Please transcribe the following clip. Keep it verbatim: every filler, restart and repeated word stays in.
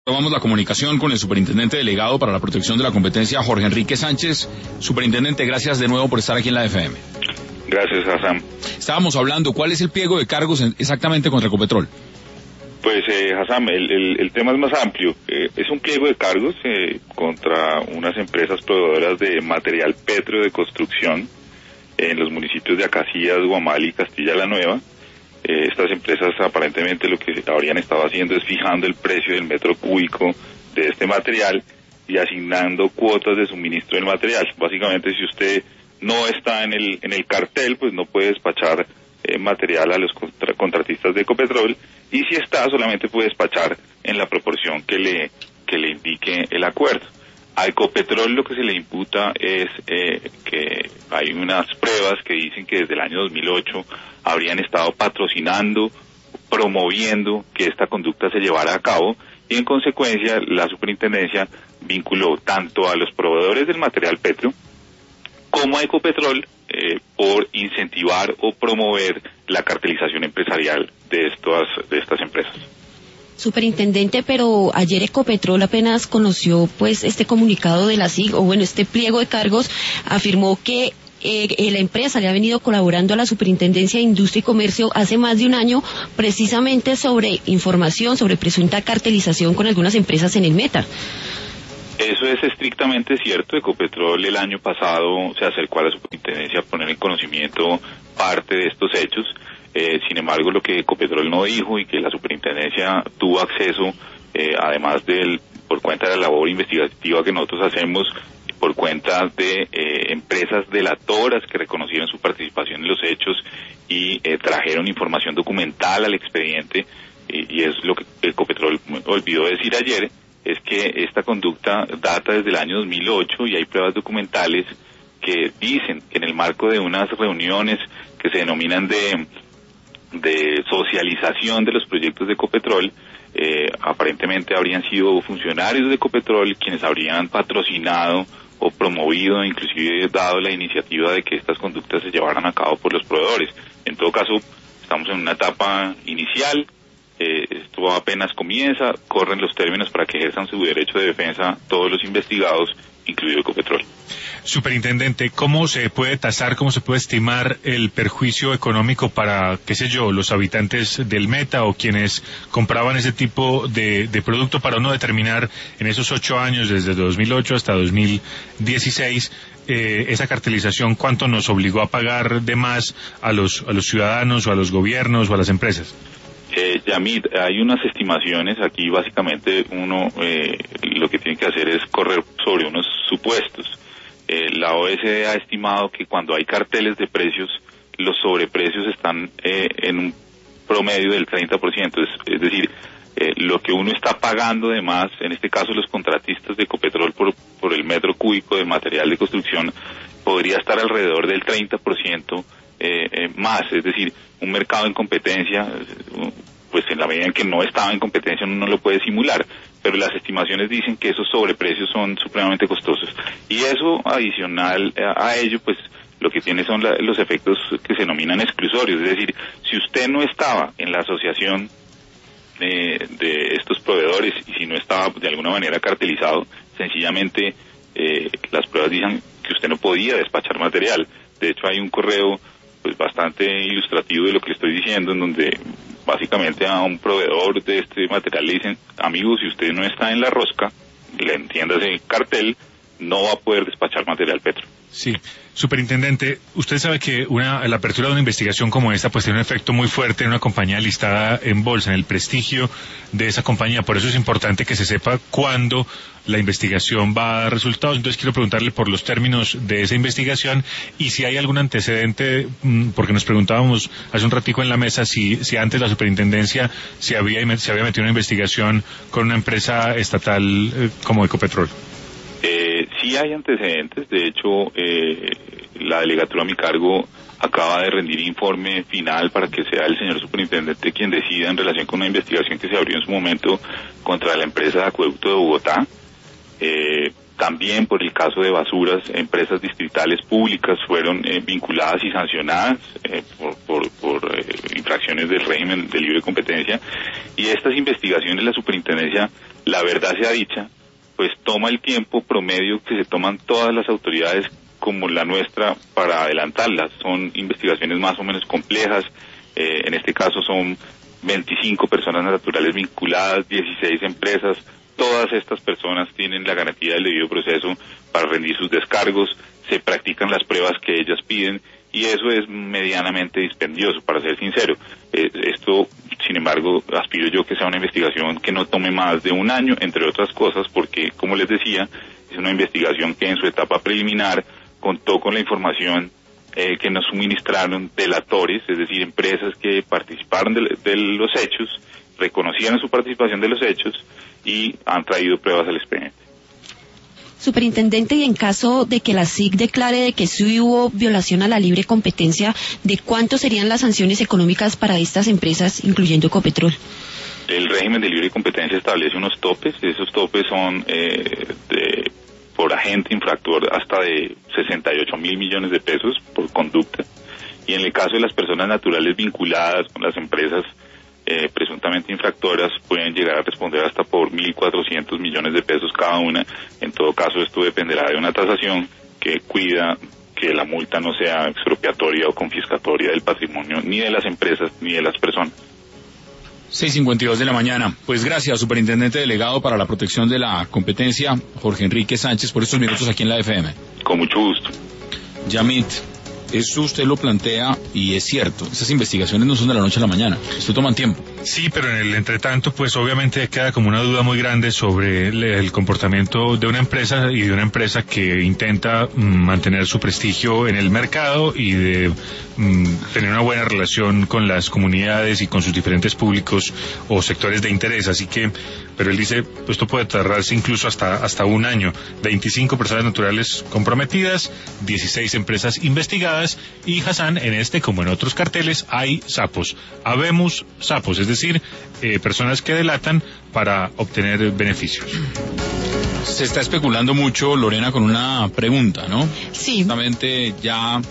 Tomamos la comunicación con el superintendente delegado para la protección de la competencia, Jorge Enrique Sánchez. Superintendente, gracias de nuevo por estar aquí en la F M. Gracias, Hassan. Estábamos hablando, ¿cuál es el pliego de cargos exactamente contra Ecopetrol? Pues, eh, Hassan, el, el, el tema es más amplio. Eh, es un pliego de cargos eh, contra unas empresas proveedoras de material pétreo de construcción en los municipios de Acacías, Guamal y Castilla la Nueva. Eh, estas empresas aparentemente lo que habrían estado haciendo es fijando el precio del metro cúbico de este material y asignando cuotas de suministro del material. Básicamente, si usted no está en el en el cartel, pues no puede despachar eh, material a los contra, contratistas de Ecopetrol, y si está, solamente puede despachar en la proporción que le que le indique el acuerdo. A Ecopetrol lo que se le imputa es eh, que hay unas pruebas que dicen que desde el año dos mil ocho habrían estado patrocinando, promoviendo que esta conducta se llevara a cabo, y en consecuencia la superintendencia vinculó tanto a los proveedores del material pétreo como a Ecopetrol eh, por incentivar o promover la cartelización empresarial de estas, de estas empresas. Superintendente, pero ayer Ecopetrol apenas conoció pues este comunicado de la S I G, o bueno, este pliego de cargos, afirmó que eh, la empresa le ha venido colaborando a la Superintendencia de Industria y Comercio hace más de un año, precisamente sobre información, sobre presunta cartelización con algunas empresas en el Meta. Eso es estrictamente cierto. Ecopetrol el año pasado se acercó a la superintendencia a poner en conocimiento parte de estos hechos. Eh, sin embargo, lo que Ecopetrol no dijo y que la superintendencia tuvo acceso, eh, además del por cuenta de la labor investigativa que nosotros hacemos, por cuenta de eh, empresas delatoras que reconocieron su participación en los hechos y eh, trajeron información documental al expediente, eh, y es lo que Ecopetrol olvidó decir ayer, es que esta conducta data desde el año dos mil ocho y hay pruebas documentales que dicen que en el marco de unas reuniones que se denominan de de socialización de los proyectos de Ecopetrol, eh, aparentemente habrían sido funcionarios de Ecopetrol quienes habrían patrocinado o promovido, inclusive dado la iniciativa de que estas conductas se llevaran a cabo por los proveedores. En todo caso, estamos en una etapa inicial, eh, esto apenas comienza, corren los términos para que ejerzan su derecho de defensa todos los investigados, incluido Ecopetrol. Superintendente, ¿cómo se puede tasar, cómo se puede estimar el perjuicio económico para, qué sé yo, los habitantes del Meta o quienes compraban ese tipo de, de producto, para uno determinar en esos ocho años, desde dos mil ocho hasta dos mil dieciséis, eh, esa cartelización, cuánto nos obligó a pagar de más a los, a los ciudadanos o a los gobiernos o a las empresas? Eh, Yamid, hay unas estimaciones aquí. Básicamente uno eh, lo que tiene que hacer es correr sobre unos supuestos. Eh, la O E C D ha estimado que cuando hay carteles de precios, los sobreprecios están eh, en un promedio del treinta por ciento, es, es decir, eh, lo que uno está pagando de más, en este caso los contratistas de Ecopetrol por, por el metro cúbico de material de construcción, podría estar alrededor del treinta por ciento eh, eh, más, es decir, un mercado en competencia, pues en la medida en que no estaba en competencia uno no lo puede simular, pero las estimaciones dicen que esos sobreprecios son supremamente costosos, y eso adicional a, a ello, pues lo que tiene son la, los efectos que se denominan exclusorios, es decir, si usted no estaba en la asociación eh, de estos proveedores y si no estaba de alguna manera cartelizado, sencillamente eh, las pruebas dicen que usted no podía despachar material. De hecho, hay un correo pues bastante ilustrativo de lo que le estoy diciendo, en donde básicamente a un proveedor de este material le dicen: amigo, si usted no está en la rosca, le entiéndase cartel, no va a poder despachar material petro. Sí, superintendente, usted sabe que una, la apertura de una investigación como esta pues tiene un efecto muy fuerte en una compañía listada en bolsa, en el prestigio de esa compañía. Por eso es importante que se sepa cuándo la investigación va a dar resultados. Entonces quiero preguntarle por los términos de esa investigación y si hay algún antecedente, porque nos preguntábamos hace un ratico en la mesa si, si antes la superintendencia se había, se había metido en una investigación con una empresa estatal eh, como Ecopetrol. Eh, sí hay antecedentes. De hecho, eh, la delegatura a mi cargo acaba de rendir informe final para que sea el señor superintendente quien decida en relación con una investigación que se abrió en su momento contra la empresa de Acueducto de Bogotá. Eh, también por el caso de basuras, empresas distritales públicas fueron eh, vinculadas y sancionadas eh, por, por, por eh, infracciones del régimen de libre competencia, y estas investigaciones la superintendencia la verdad sea dicha, pues toma el tiempo promedio que se toman todas las autoridades como la nuestra para adelantarlas. Son investigaciones más o menos complejas, eh, en este caso son veinticinco personas naturales vinculadas, dieciséis empresas. Todas estas personas tienen la garantía del debido proceso para rendir sus descargos, se practican las pruebas que ellas piden y eso es medianamente dispendioso, para ser sincero. Eh, esto, sin embargo, aspiro yo que sea una investigación que no tome más de un año, entre otras cosas, porque, como les decía, es una investigación que en su etapa preliminar contó con la información eh, que nos suministraron delatores, es decir, empresas que participaron de, de los hechos, reconocían su participación de los hechos y han traído pruebas al expediente. Superintendente, y en caso de que la S I C declare de que sí hubo violación a la libre competencia, ¿de cuánto serían las sanciones económicas para estas empresas, incluyendo Ecopetrol? El régimen de libre competencia establece unos topes, esos topes son eh, de, por agente infractor hasta de sesenta y ocho mil millones de pesos por conducta, y en el caso de las personas naturales vinculadas con las empresas Eh, presuntamente infractoras pueden llegar a responder hasta por mil cuatrocientos millones de pesos cada una. En todo caso, esto dependerá de una tasación que cuida que la multa no sea expropiatoria o confiscatoria del patrimonio ni de las empresas ni de las personas. seis cincuenta y dos de la mañana. Pues gracias, superintendente delegado para la protección de la competencia, Jorge Enrique Sánchez, por estos minutos aquí en la F M. Con mucho gusto. Yamit, eso usted lo plantea y es cierto, esas investigaciones no son de la noche a la mañana, esto toman tiempo. Sí, pero en el entretanto, pues obviamente queda como una duda muy grande sobre el, el comportamiento de una empresa y de una empresa que intenta mm, mantener su prestigio en el mercado y de mm, tener una buena relación con las comunidades y con sus diferentes públicos o sectores de interés, así que, pero él dice, pues esto puede tardarse incluso hasta, hasta un año. veinticinco personas naturales comprometidas, dieciséis empresas investigadas y Hassan, en este como en otros carteles hay sapos, habemos sapos, es decir, eh, personas que delatan para obtener beneficios. Se está especulando mucho, Lorena, con una pregunta, ¿no? Sí. Justamente ya